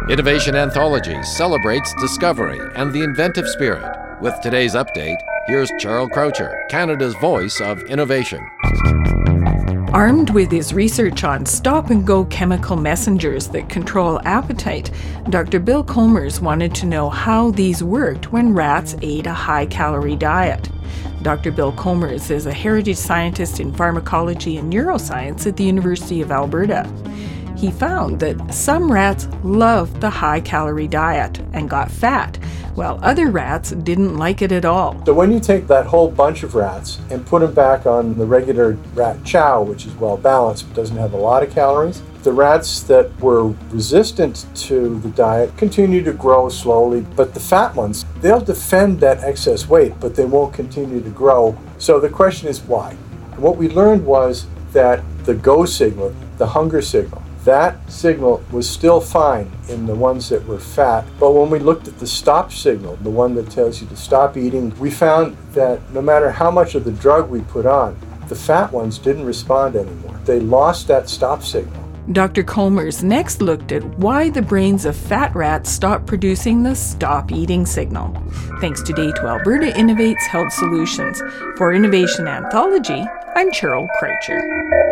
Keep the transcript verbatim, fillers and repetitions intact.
Innovation Anthology celebrates discovery and the inventive spirit. With today's update, here's Charles Croucher, Canada's voice of innovation. Armed with his research on stop-and-go chemical messengers that control appetite, Doctor Bill Colmers wanted to know how these worked when rats ate a high-calorie diet. Doctor Bill Colmers is a heritage scientist in pharmacology and neuroscience at the University of Alberta. He found that some rats loved the high-calorie diet and got fat, while other rats didn't like it at all. So when you take that whole bunch of rats and put them back on the regular rat chow, which is well balanced but doesn't have a lot of calories, the rats that were resistant to the diet continue to grow slowly, but the fat ones, they'll defend that excess weight, but they won't continue to grow. So the question is why? And what we learned was that the go signal, the hunger signal, that signal was still fine in the ones that were fat, but when we looked at the stop signal, the one that tells you to stop eating, we found that no matter how much of the drug we put on, the fat ones didn't respond anymore. They lost that stop signal. Doctor Colmers next looked at why the brains of fat rats stopped producing the stop eating signal. Thanks today to Alberta Innovates Health Solutions. For Innovation Anthology, I'm Cheryl Croucher.